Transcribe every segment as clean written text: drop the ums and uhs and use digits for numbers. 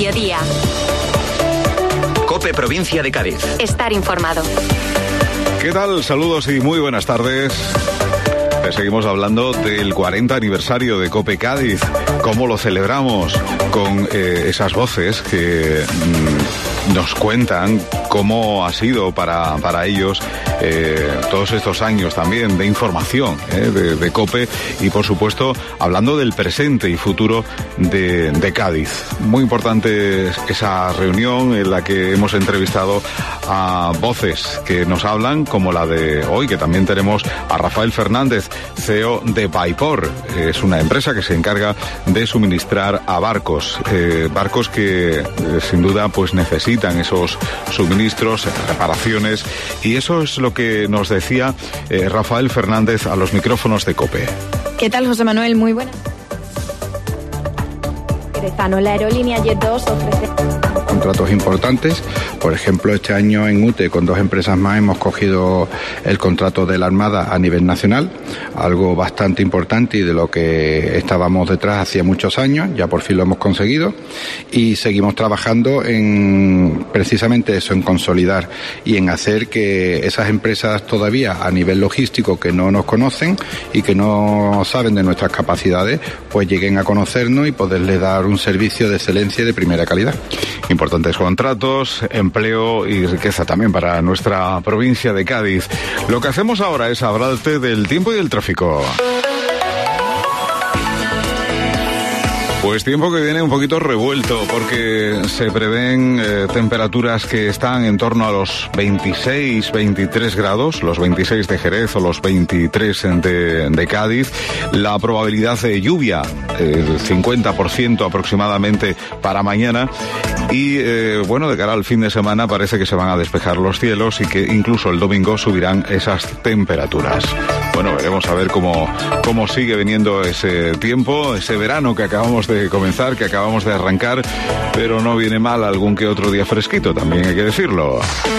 mediodía. COPE Provincia de Cádiz. Estar informado. ¿Qué tal? Saludos y muy buenas tardes. Seguimos hablando del 40 aniversario de COPE Cádiz. ¿Cómo lo celebramos? Con esas voces que nos cuentan cómo ha sido para ellos todos estos años también de información de COPE y, por supuesto, hablando del presente y futuro de Cádiz. Muy importante esa reunión en la que hemos entrevistado a voces que nos hablan, como la de hoy, que también tenemos a Rafael Fernández, CEO de Vaipor. Es una empresa que se encarga de suministrar a barcos que sin duda pues necesitan esos suministros, reparaciones, y eso es lo que nos decía Rafael Fernández a los micrófonos de COPE. ¿Qué tal, José Manuel? Muy buenas. La aerolínea Jet2 ofrece contratos importantes. Por ejemplo, este año en UTE, con 2 empresas más, hemos cogido el contrato de la Armada a nivel nacional, algo bastante importante y de lo que estábamos detrás hacía muchos años. Ya por fin lo hemos conseguido y seguimos trabajando en precisamente eso, en consolidar y en hacer que esas empresas todavía a nivel logístico que no nos conocen y que no saben de nuestras capacidades, pues lleguen a conocernos y poderles dar un servicio de excelencia y de primera calidad. Importantes contratos, empleo y riqueza también para nuestra provincia de Cádiz. Lo que hacemos ahora es hablarte del tiempo y del tráfico. Pues tiempo que viene un poquito revuelto porque se prevén temperaturas que están en torno a los 26, 23 grados, los 26 de Jerez o los 23 de Cádiz. La probabilidad de lluvia, el 50% aproximadamente para mañana. Y bueno, de cara al fin de semana parece que se van a despejar los cielos y que incluso el domingo subirán esas temperaturas. Bueno, veremos a ver cómo sigue viniendo ese tiempo, ese verano que acabamos de comenzar, que acabamos de arrancar, pero no viene mal algún que otro día fresquito, también hay que decirlo.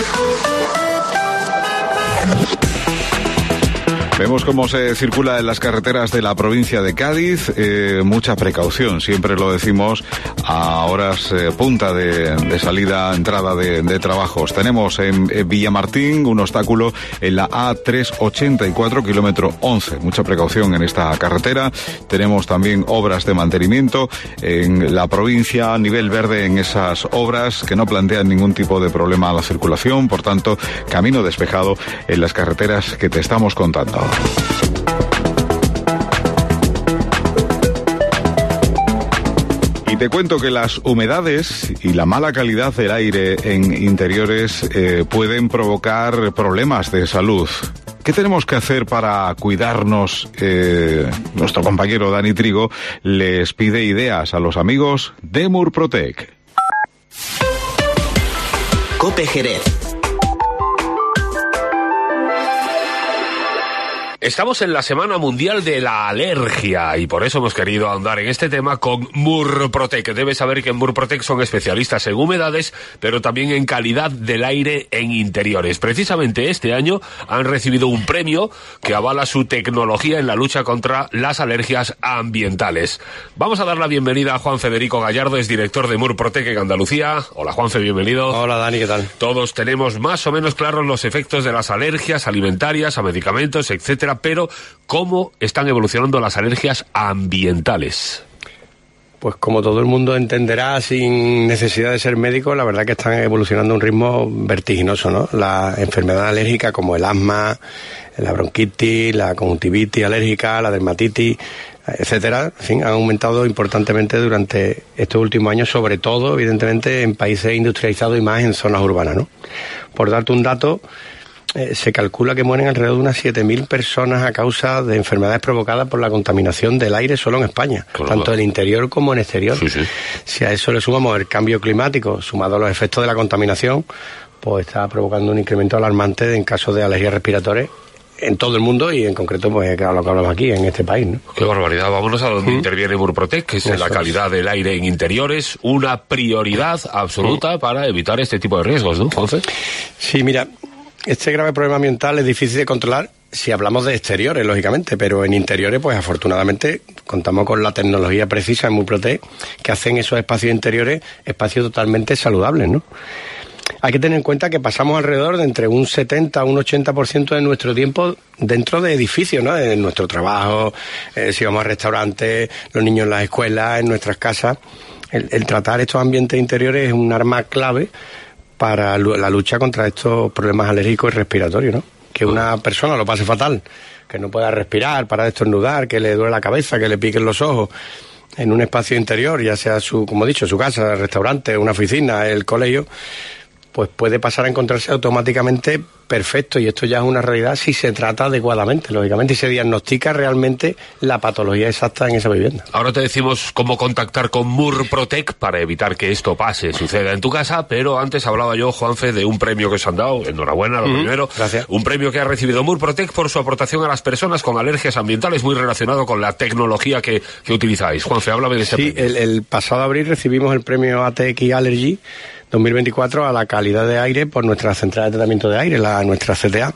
Vemos cómo se circula en las carreteras de la provincia de Cádiz. Mucha precaución, siempre lo decimos a horas punta de salida, entrada de trabajos. Tenemos en Villamartín un obstáculo en la A384, kilómetro 11. Mucha precaución en esta carretera. Tenemos también obras de mantenimiento en la provincia, a nivel verde en esas obras que no plantean ningún tipo de problema a la circulación. Por tanto, camino despejado en las carreteras que te estamos contando. Y te cuento que las humedades y la mala calidad del aire en interiores pueden provocar problemas de salud. ¿Qué tenemos que hacer para cuidarnos? Nuestro compañero Dani Trigo les pide ideas a los amigos de Murprotec. COPE Jerez. Estamos en la Semana Mundial de la Alergia y por eso hemos querido ahondar en este tema con Murprotec. Debes saber que en Murprotec son especialistas en humedades, pero también en calidad del aire en interiores. Precisamente este año han recibido un premio que avala su tecnología en la lucha contra las alergias ambientales. Vamos a dar la bienvenida a Juan Federico Gallardo, es director de Murprotec en Andalucía. Hola Juanfe, bienvenido. Hola Dani, ¿qué tal? Todos tenemos más o menos claros los efectos de las alergias alimentarias, a medicamentos, etcétera. Pero, ¿cómo están evolucionando las alergias ambientales? Pues como todo el mundo entenderá, sin necesidad de ser médico, la verdad que están evolucionando a un ritmo vertiginoso, ¿no? La enfermedad alérgica como el asma, la bronquitis, la conjuntivitis alérgica, la dermatitis, etcétera, en fin, han aumentado importantemente durante estos últimos años, sobre todo, evidentemente, en países industrializados y más en zonas urbanas, ¿no? Por darte un dato, se calcula que mueren alrededor de unas 7.000 personas a causa de enfermedades provocadas por la contaminación del aire solo en España, claro, tanto en el interior como en el exterior. Sí, sí. Si a eso le sumamos el cambio climático, sumado a los efectos de la contaminación, pues está provocando un incremento alarmante en casos de alergias respiratorias en todo el mundo y en concreto, pues, claro, lo que hablamos aquí, en este país, ¿no? Qué barbaridad. Vámonos a donde interviene Murprotec, que es en la calidad del aire en interiores, una prioridad absoluta para evitar este tipo de riesgos, ¿no, Juanfe? Sí, mira, este grave problema ambiental es difícil de controlar si hablamos de exteriores, lógicamente, pero en interiores, pues afortunadamente contamos con la tecnología precisa en Murprotec, que hacen esos espacios interiores espacios totalmente saludables, ¿no? Hay que tener en cuenta que pasamos alrededor de entre un 70 a un 80% de nuestro tiempo dentro de edificios, ¿no? En nuestro trabajo, si vamos a restaurantes, los niños en las escuelas, en nuestras casas. El tratar estos ambientes interiores es un arma clave para la lucha contra estos problemas alérgicos y respiratorios, ¿no? Que una persona lo pase fatal, que no pueda respirar, para estornudar, que le duele la cabeza, que le piquen los ojos, en un espacio interior, ya sea como he dicho, su casa, el restaurante, una oficina, el colegio, pues puede pasar a encontrarse automáticamente perfecto, y esto ya es una realidad si se trata adecuadamente, lógicamente, y se diagnostica realmente la patología exacta en esa vivienda. Ahora te decimos cómo contactar con Murprotec para evitar que esto suceda en tu casa, pero antes hablaba yo, Juanfe, de un premio que os han dado. Enhorabuena, lo primero. Gracias. Un premio que ha recibido Murprotec por su aportación a las personas con alergias ambientales, muy relacionado con la tecnología que utilizáis. Juanfe, háblame de ese premio. Sí, el pasado abril recibimos el premio ATX Allergy 2024 a la calidad de aire por nuestra central de tratamiento de aire, nuestra CTA.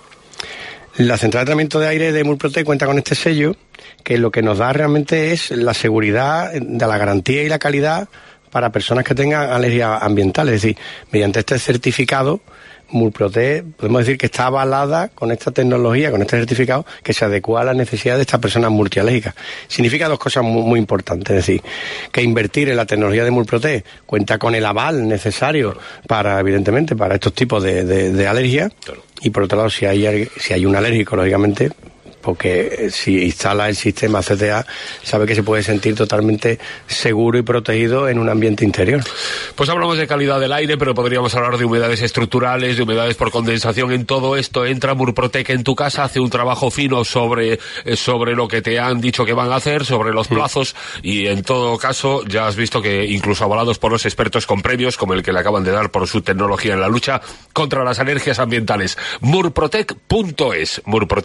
La central de tratamiento de aire de Murprotec cuenta con este sello, que lo que nos da realmente es la seguridad de la garantía y la calidad para personas que tengan alergias ambientales. Es decir, mediante este certificado, Murprotec podemos decir que está avalada con esta tecnología, con este certificado, que se adecua a las necesidades de estas personas multialérgicas. Significa dos cosas muy importantes, es decir, que invertir en la tecnología de Murprotec cuenta con el aval necesario para, evidentemente, para estos tipos de alergias. Claro. Y por otro lado, si hay un alérgico, lógicamente, porque si instala el sistema CTA, sabe que se puede sentir totalmente seguro y protegido en un ambiente interior. Pues hablamos de calidad del aire, pero podríamos hablar de humedades estructurales, de humedades por condensación. En todo esto entra Murprotec en tu casa, hace un trabajo fino sobre lo que te han dicho que van a hacer, sobre los plazos, y en todo caso ya has visto que incluso avalados por los expertos con premios, como el que le acaban de dar por su tecnología en la lucha contra las alergias ambientales. Murprotec.es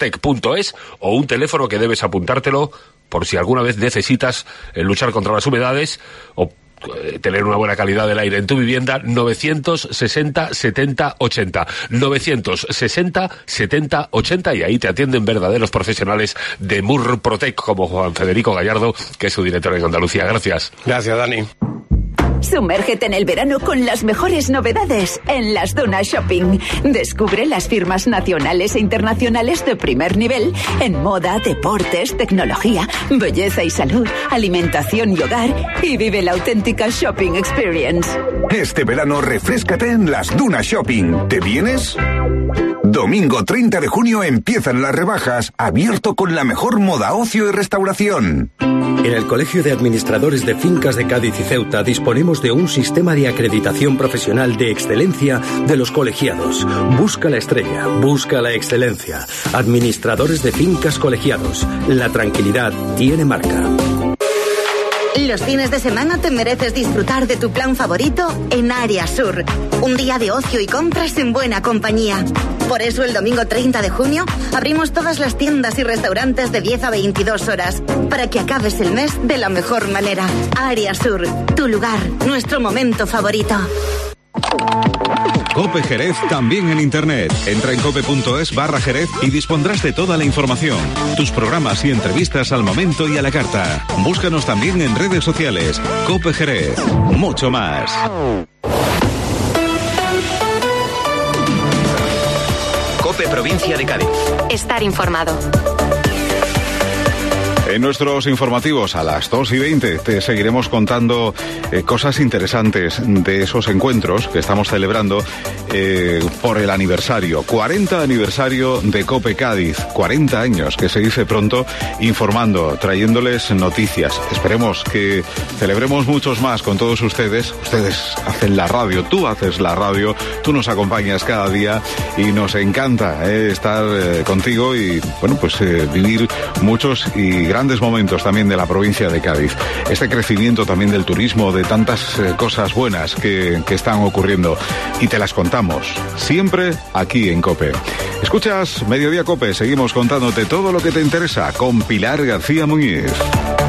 o un teléfono que debes apuntártelo por si alguna vez necesitas luchar contra las humedades o tener una buena calidad del aire en tu vivienda. 960 70 80 960 70 80, y ahí te atienden verdaderos profesionales de Murprotec, como Juan Federico Gallardo, que es su director en Andalucía. Gracias. Gracias, Dani. Sumérgete en el verano con las mejores novedades en Las Dunas Shopping. Descubre las firmas nacionales e internacionales de primer nivel en moda, deportes, tecnología, belleza y salud, alimentación y hogar, y vive la auténtica shopping experience. Este verano refréscate en Las Dunas Shopping. ¿Te vienes? Domingo 30 de junio empiezan las rebajas, abierto con la mejor moda, ocio y restauración. En el Colegio de Administradores de Fincas de Cádiz y Ceuta disponemos de un sistema de acreditación profesional de excelencia de los colegiados. Busca la estrella, busca la excelencia. Administradores de Fincas Colegiados. La tranquilidad tiene marca. Los fines de semana te mereces disfrutar de tu plan favorito en Área Sur. Un día de ocio y compras en buena compañía. Por eso el domingo 30 de junio abrimos todas las tiendas y restaurantes de 10 a 22 horas para que acabes el mes de la mejor manera. Área Sur, tu lugar, nuestro momento favorito. COPE Jerez también en internet. Entra en cope.es/Jerez y dispondrás de toda la información. Tus programas y entrevistas al momento y a la carta. Búscanos también en redes sociales. COPE Jerez. Mucho más. COPE Provincia de Cádiz. Estar informado. En nuestros informativos a las 2:20 te seguiremos contando cosas interesantes de esos encuentros que estamos celebrando por el aniversario, 40 aniversario de COPE Cádiz, 40 años, que se dice pronto, informando, trayéndoles noticias. Esperemos que celebremos muchos más con todos ustedes. Ustedes hacen la radio, tú haces la radio, tú nos acompañas cada día y nos encanta estar contigo y, bueno, pues vivir muchos y grandes momentos también de la provincia de Cádiz. Este crecimiento también del turismo, de tantas cosas buenas que están ocurriendo, y te las contamos siempre aquí en COPE. Escuchas Mediodía COPE, seguimos contándote todo lo que te interesa con Pilar García Muñiz.